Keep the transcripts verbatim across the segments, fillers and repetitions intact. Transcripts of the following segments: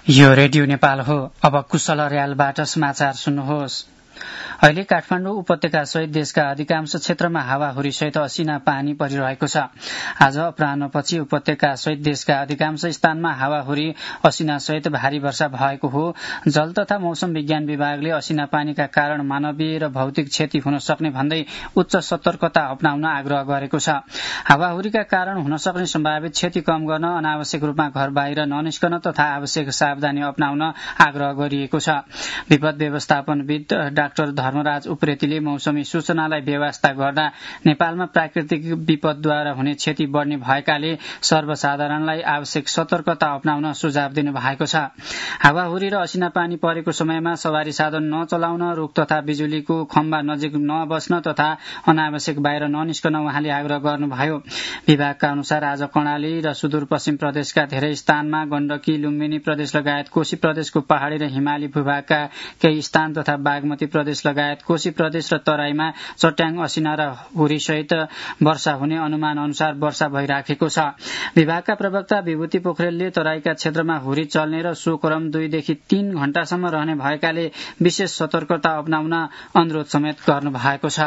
यो रेडियो नेपाल हो। अब कुशल अर्यालबाट समाचार सुन्नुहोस्। अहिले काठमाडौँ उपत्यका सहित देशका अधिकांश क्षेत्रमा हावाहुरी सहित असिना पानी परिरहेको छ। आज अपराह्नपछि उपत्यका सहित देशका अधिकांश स्थानमा हावाहुरी असिना सहित भारी वर्षा भएको हो। जल तथा मौसम विज्ञान विभागले असिना पानीका कारण मानवीय र भौतिक क्षति हुन सक्ने भन्दै उच्च सतर्कता अपनाउन आग्रह गरेको छ। हावाहुरीका कारण हुन सक्ने सम्भावित क्षति कम गर्न अनावश्यक रूपमा घर बाहिर ननिस्कन तथा आवश्यक सावधानी अपनाउन आग्रह गरिएको छ। विपद व्यवस्थापनविद डाक्टर धर्मराज उप्रेतीले मौसमी सूचनालाई व्यवस्था गर्दा नेपालमा प्राकृतिक विपदद्वारा हुने क्षति बढ्ने भएकाले सर्वसाधारणलाई आवश्यक सतर्कता अपनाउन सुझाव दिनु भएको छ। हावाहुरी र असिना पानी परेको समयमा सवारी साधन नचलाउन, रुख तथा बिजुलीको खम्बा नजिक नबस्न तथा अनावश्यक बाहिर ननिस्कन उहाँले आग्रह गर्नुभयो। विभागका अनुसार आज कर्णाली र सुदूरपश्चिम प्रदेशका धेरै स्थानमा, गण्डकी, लुम्बिनी प्रदेश लगायत कोशी प्रदेशको पहाड़ी र हिमाली भूभागका केही स्थान तथा बागमती प्रदेश लगायत कोशी प्रदेश र तराईमा चट्याङ, असिना र हुरी सहित वर्षा हुने अनुमान अनुसार वर्षा भइराखेको छ। विभागका प्रवक्ता विभूति पोखरेलले तराईका क्षेत्रमा हुरी चल्ने र सो क्रम दुईदेखि तीन घण्टासम्म रहने भएकाले विशेष सतर्कता अपनाउन अनुरोध समेत गर्नु भएको छ।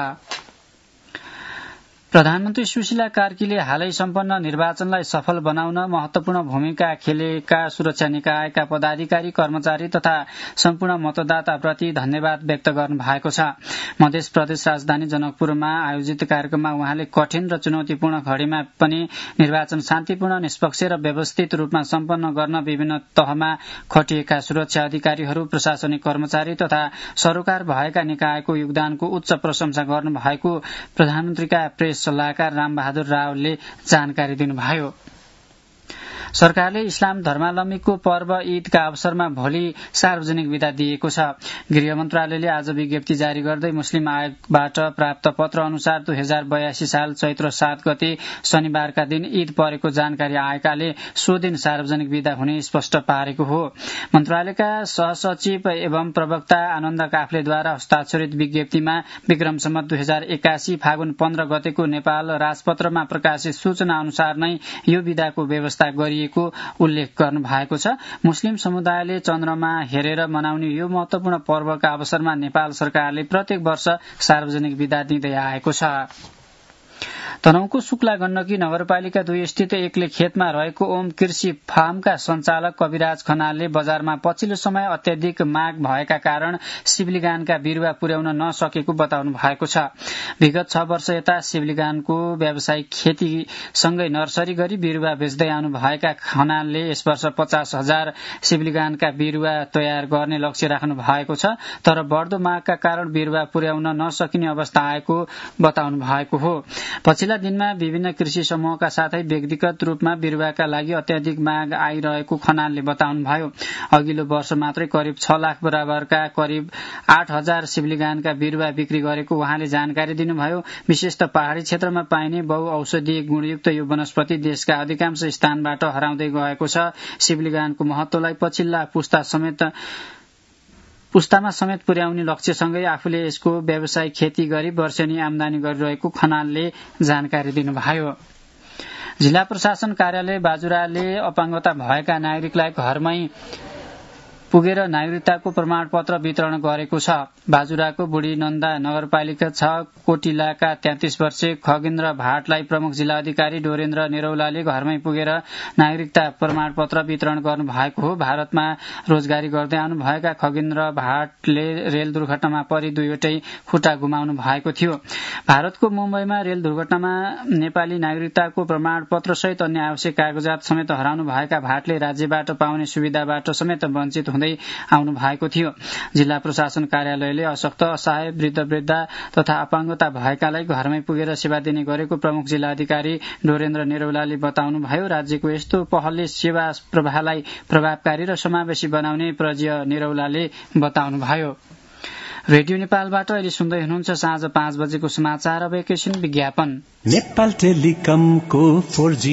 प्रधानमन्त्री सुशीला कार्कीले हालै सम्पन्न निर्वाचनलाई सफल बनाउन महत्वपूर्ण भूमिका खेलेका सुरक्षा निकायका पदाधिकारी, कर्मचारी तथा सम्पूर्ण मतदाताप्रति धन्यवाद व्यक्त गर्नु भएको छ। मध्य प्रदेश राजधानी जनकपुरमा आयोजित कार्यक्रममा उहाँले कठिन र चुनौतीपूर्ण घड़ीमा पनि निर्वाचन शान्तिपूर्ण, निष्पक्ष र व्यवस्थित रूपमा सम्पन्न गर्न विभिन्न तहमा खटिएका सुरक्षा अधिकारीहरू, प्रशासनिक कर्मचारी तथा सरोकार भएका निकायको योगदानको उच्च प्रशंसा गर्नु भएको प्रधानमन्त्रीका प्रेस सल्लाहकार रामबहादुर रावलले जानकारी दिनुभयो। सरकारले इस्लाम धर्मावलम्बीको पर्व ईदका अवसरमा भोलि सार्वजनिक विदा दिएको छ। गृह मन्त्रालयले आज विज्ञप्ति जारी गर्दै मुस्लिम आयोगबाट प्राप्त पत्र अनुसार दुई हजार बयासी साल चैत्र सात गते शनिबारका दिन ईद परेको जानकारी आएकाले सो दिन सार्वजनिक विदा हुने स्पष्ट पारेको हो। मन्त्रालयका सहसचिव एवं प्रवक्ता आनन्द काफ्लेद्वारा हस्ताक्षरित विज्ञप्तिमा विक्रम सम्वत दुई हजार एकासी फागुन पन्ध्र गतेको नेपाल राजपत्रमा प्रकाशित सूचना अनुसार नै यो विदाको व्यवस्था गरिएको उल्लेख गर्नु भएको छ। मुस्लिम समुदायले चन्द्रमा हेरेर मनाउने यो महत्वपूर्ण पर्वका अवसरमा नेपाल सरकारले प्रत्येक वर्ष सार्वजनिक विदा दिँदै आएको छ। तनहुँको शुक्ला गण्डकी नगरपालिका दुई स्थित एक्लै खेतमा रहेको ओम कृषि फार्मका सञ्चालक कविराज खनालले बजारमा पछिल्लो समय अत्याधिक माग भएका कारण सिबलिगानका बिरुवा पुर्याउन नसकेको बताउनु भएको छ। विगत छ वर्ष यता सिबलिगानको व्यावसायिक खेतीसँगै नर्सरी गरी बिरुवा बेच्दै आउनु भएका खनालले यस वर्ष पचास हजार सिबलिगानका बिरुवा तयार गर्ने लक्ष्य राख्नु भएको छ। तर बढ्दो मागका कारण बिरुवा पुर्याउन नसकिने अवस्था आएको बताउनु भएको हो। पछिल्ला दिनमा विभिन्न कृषि समूहका साथै व्यक्तिगत रूपमा बिरुवाका लागि अत्याधिक माग आइरहेको खनालले बताउनुभयो। अघिल्लो वर्ष मात्रै करिब छ लाख बराबरका करिब आठ हजार सिबलिगानका बिरुवा बिक्री गरेको उहाँले जानकारी दिनुभयो। विशेषत पहाड़ी क्षेत्रमा पाइने बहुऔषधीय गुणयुक्त यो वनस्पति देशका अधिकांश स्थानबाट हराउँदै गएको छ। सिबलिगानको महत्वलाई पछिल्ला पुस्ता समेत पुस्तामा समेत पुर्याउने लक्ष्यसँगै आफूले यसको व्यावसायिक खेती गरी वर्षेनी आमदानी गरिरहेको खनालले जानकारी दिनुभयो। जिल्ला प्रशासन कार्यालय बाजुराले अपाङ्गता भएका नागरिकलाई घरमै पुगेर नागरिकताको प्रमाणपत्र वितरण गरेको छ। बाजुराको बुढी नन्दा नगरपालिका छ कोटिलाका तेत्तीस वर्षीय खगेन्द्र भाटलाई प्रमुख जिल्ला अधिकारी डोरेन्द्र निरौलाले घरमै पुगेर नागरिकता प्रमाणपत्र वितरण गर्नु भएको हो। भारतमा रोजगारी गर्दै आउनुभएका खगेन्द्र भाटले रेल दुर्घटनामा परि दुईवटै खुट्टा गुमाउनु भएको थियो। भारतको मुम्बईमा रेल दुर्घटनामा नेपाली नागरिकताको प्रमाणपत्र सहित अन्य आवश्यक कागजात समेत हराउनु भएका भाटले राज्यबाट पाउने सुविधाबाट समेत वञ्चित हुँदै आउनु भएको थियो। जिल्ला प्रशासन कार्यालयले अशक्त, असहाय, वृद्ध वृद्धा तथा अपाङ्गता भएकालाई घरमै पुगेर सेवा दिने गरेको प्रमुख जिल्ला अधिकारी डोरेन्द्र निरौलाले बताउनुभयो। राज्यको यस्तो पहलले सेवा प्रवाहलाई प्रभावकारी र समावेशी बनाउने प्रज्य निरौलाले बताउनुभयो। रेडियो नेपालबाट अहिले सुन्दै हुनुहुन्छ साँझ पाँच बजेको समाचार। अब एकैछिन विज्ञापन। नेपाल टेलिकमको फोर जी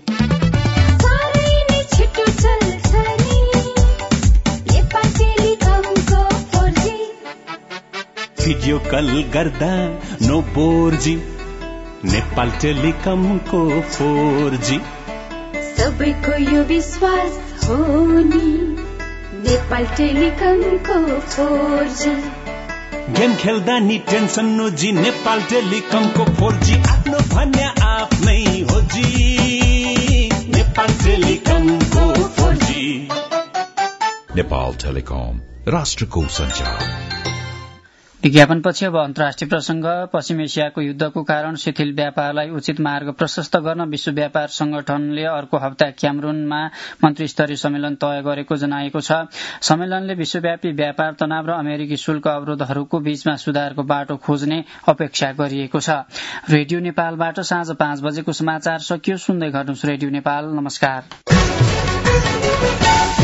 भिडियो कल गर्दा नो बोर्जी। नेपाल टेलिकमको फोर जी सबैको यो विश्वास हो नि। नेपाल टेलिकमको फोर जी। गेम खेल्दा नि टेन्सन नोजी नेपाल टेलिकमको फोर जी आफ्नो भन्या आफ्नै हो जी नेपाल टेलिकमको फोर जी। नेपाल टेलिकम राष्ट्रको सञ्चार। विज्ञापनपछि अब अन्तर्राष्ट्रिय प्रसंग। पश्चिम एसियाको युद्धको कारण शिथिल व्यापारलाई उचित मार्ग प्रशस्त गर्न विश्व व्यापार संगठनले अर्को हप्ता क्यामरूनमा मन्त्री स्तरीय सम्मेलन तय गरेको जनाएको छ। सम्मेलनले विश्वव्यापी व्यापार तनाव र अमेरिकी शुल्क अवरोधहरूको बीचमा सुधारको बाटो खोज्ने अपेक्षा गरिएको छ। रेडियो नेपालबाट साँझ पाँच बजेको समाचार सकियो। सुन्दै गर्नुहोस् रेडियो नेपाल। नमस्कार।